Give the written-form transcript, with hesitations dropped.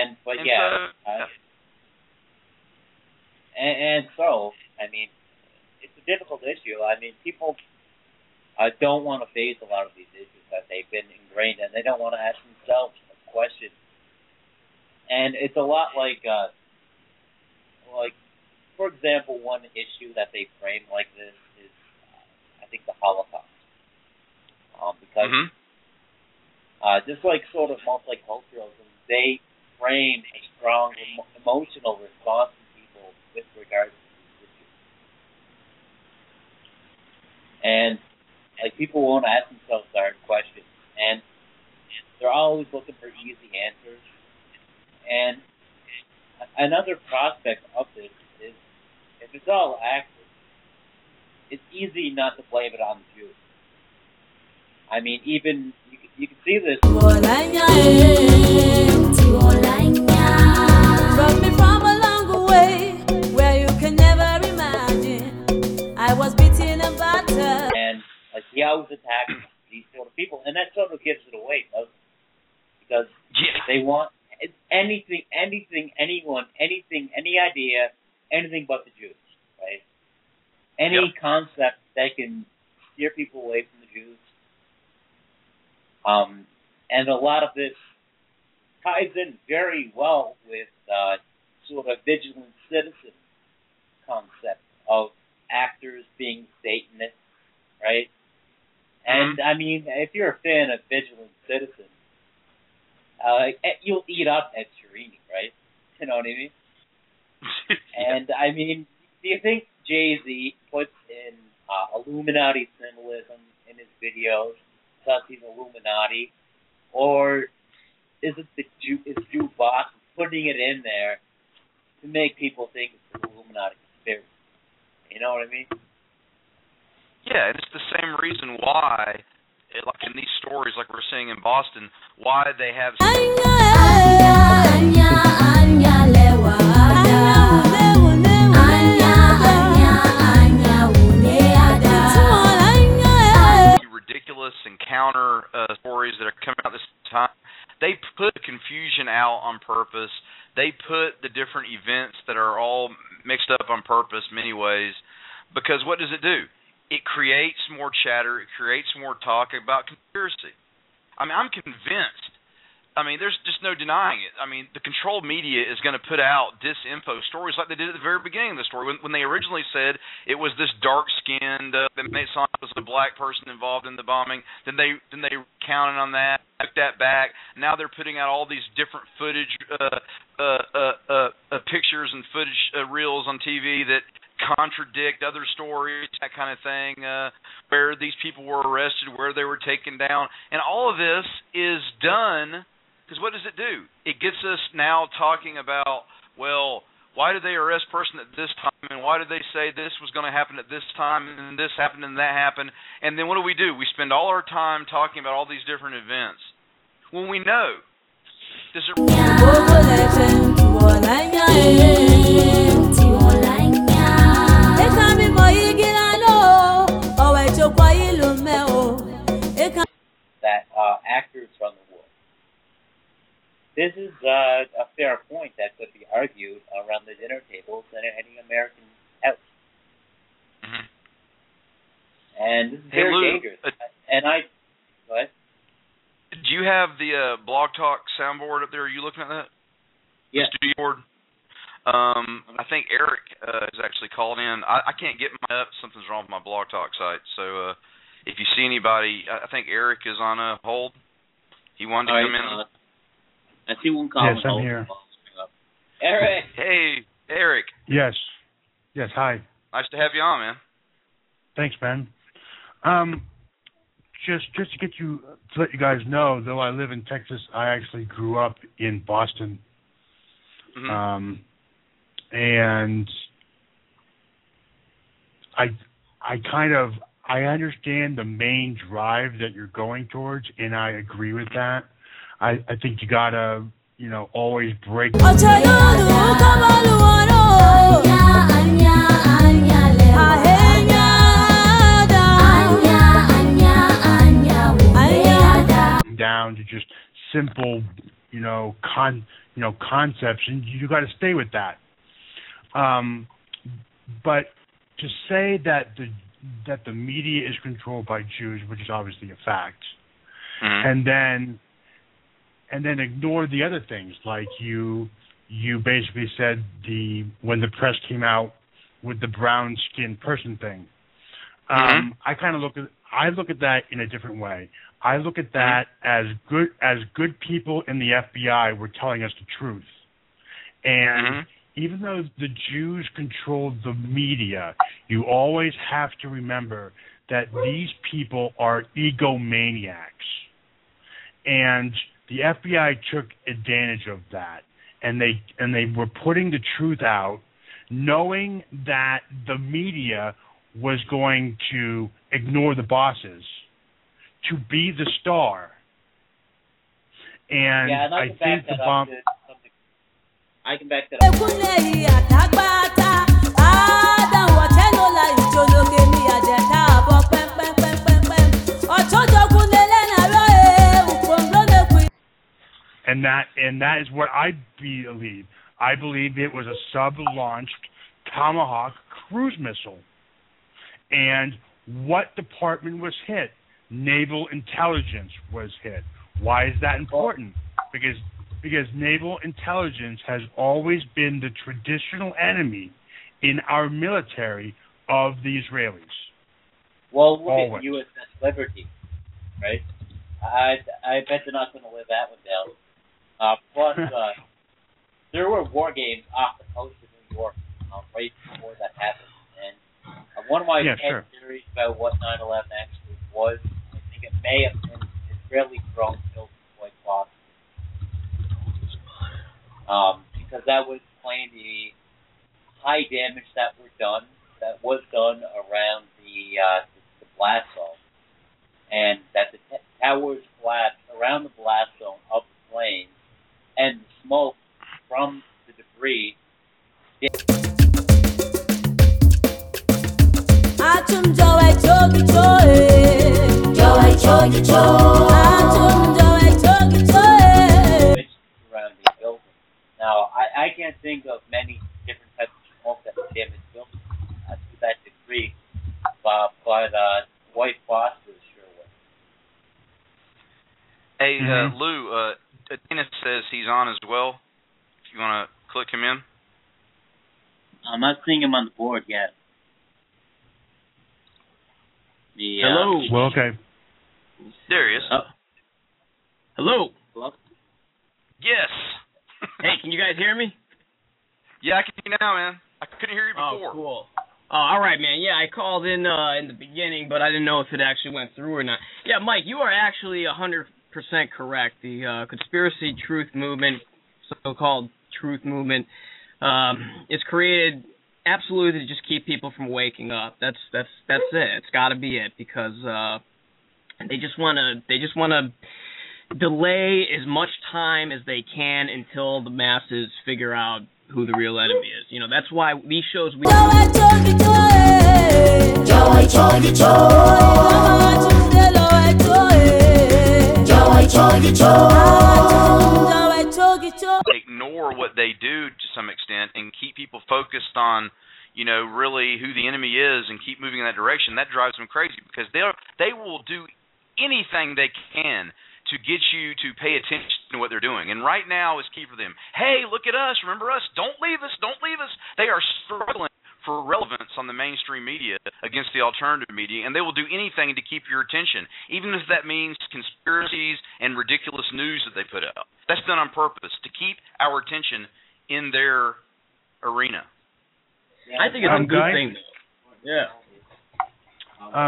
But and yeah, so, so I mean, it's a difficult issue. I mean, people don't want to face a lot of these issues that they've been ingrained in. They don't want to ask themselves questions. And it's a lot like, for example, one issue that they frame like this is, I think, the Holocaust. Because just like sort of multiculturalism, they frame a strong emotional response to people with regards to these issues. And like, people won't ask themselves hard questions, and they're always looking for easy answers. And another prospect of this is, if it's all active, it's easy not to blame it on the Jews. I mean, even you can see this. Brought me from a long way where you can never imagine. I was beaten and battered. And like, he always attacks these sort of people, and that sort of gives it away, doesn't it? Because they want anything, anyone, any idea, anything but the Jews, right? Any concept that can steer people away from the Jews. And a lot of this ties in very well with sort of vigilant citizen concept of actors being Satanists, right? And I mean, if you're a fan of Vigilant Citizen, you'll eat up Ed Sheeran, right? You know what I mean? And I mean, do you think Jay-Z puts in Illuminati symbolism in his videos, says he's Illuminati, or is it the Jew boss putting it in there to make people think it's an Illuminati conspiracy? You know what I mean? Yeah, it's the same reason why, like in these stories, like we're seeing in Boston, why they have. Ridiculous and counter stories that are coming out this time. They put confusion out on purpose. They put the different events that are all mixed up on purpose, many ways, because what does it do? It creates more chatter. It creates more talk about conspiracy. I mean, I'm convinced. I mean, there's just no denying it. I mean, the controlled media is going to put out disinfo stories like they did at the very beginning of the story when they originally said it was this dark-skinned, that made it sound like it was a black person involved in the bombing. Then they counted on that, took that back. Now they're putting out all these different footage, pictures and footage reels on TV that contradict other stories, that kind of thing, where these people were arrested, where they were taken down. And all of this is done because what does it do? It gets us now talking about, well, why did they arrest person at this time, and why did they say this was going to happen at this time, and this happened and that happened? And then what do? We spend all our time talking about all these different events when we know. Does it... that actors run the war. This is a fair point that could be argued around the dinner tables in any American house. Mm-hmm. And this is very dangerous. And go ahead. Do you have the Blog Talk soundboard up there? Are you looking at that? Yeah. The studio board? I think Eric has actually called in. I can't get my up. Something's wrong with my Blog Talk site. So if you see anybody, I think Eric is on a hold. He wanted to come in. I see one call. Yes, I'm here. Eric. Hey, Eric. Yes. Yes. Hi. Nice to have you on, man. Thanks, Ben. Just to get you to let you guys know, though I live in Texas, I actually grew up in Boston. Mm-hmm. And I understand the main drive that you're going towards, and I agree with that. I think you gotta, always break. Down to just simple, concepts, and you got to stay with that. But to say that the media is controlled by Jews, which is obviously a fact, and then ignore the other things, like you basically said when the press came out with the brown skinned person thing. I kind of look at that in a different way. I look at that as good people in the FBI were telling us the truth. And even though the Jews controlled the media, you always have to remember that these people are egomaniacs. And the FBI took advantage of that. And they were putting the truth out, knowing that the media was going to ignore the bosses to be the star. And I think the bomb... I can back that up. And that is what I believe. I believe it was a sub-launched Tomahawk cruise missile. And what department was hit? Naval intelligence was hit. Why is that important? Because naval intelligence has always been the traditional enemy in our military of the Israelis. Well, look always. At USS Liberty, right? I bet they're not going to live that one down. Plus, there were war games off the coast of New York right before that happened. And one of my theories about what 9/11 actually was, I think it may have been Israeli drones built in White Box. Because that would explain the high damage that was done around the blast zone, and that the towers collapsed around the blast zone of the plane, and the smoke from the debris. Around the building. Now, I can't think of many different types of smoke that would damage buildings to that degree, but White Phosphorus sure would. Hey, Lou, Dennis says he's on as well. If you want to click him in. I'm not seeing him on the board yet. Hello. Well, okay. There he is. Hello. Hello? Yes. Hey, can you guys hear me? Yeah, I can hear you now, man. I couldn't hear you before. Oh, cool. Oh, all right, man. Yeah, I called in the beginning, but I didn't know if it actually went through or not. Yeah, Mike, you are actually 100% correct. The conspiracy truth movement, so-called truth movement, is created absolutely to just keep people from waking up. That's it. It's got to be it, because they just want to delay as much time as they can until the masses figure out who the real enemy is. You know, that's why these shows we ignore what they do to some extent and keep people focused on, really who the enemy is and keep moving in that direction. That drives them crazy, because they will do anything they can to get you to pay attention to what they're doing. And right now is key for them. Hey, look at us. Remember us. Don't leave us. Don't leave us. They are struggling for relevance on the mainstream media against the alternative media, and they will do anything to keep your attention, even if that means conspiracies and ridiculous news that they put out. That's done on purpose, to keep our attention in their arena. I think it's a good thing. Yeah.